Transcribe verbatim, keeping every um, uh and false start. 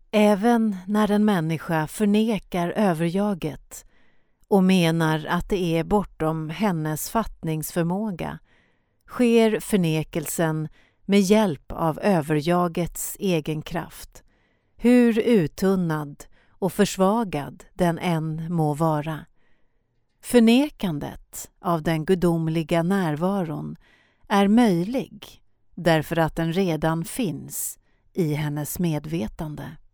Även när en människa förnekar överjaget och menar att det är bortom hennes fattningsförmåga, sker förnekelsen med hjälp av överjagets egen kraft, hur uttunnad och försvagad den än må vara. Förnekandet av den gudomliga närvaron är möjlig därför att den redan finns i hennes medvetande.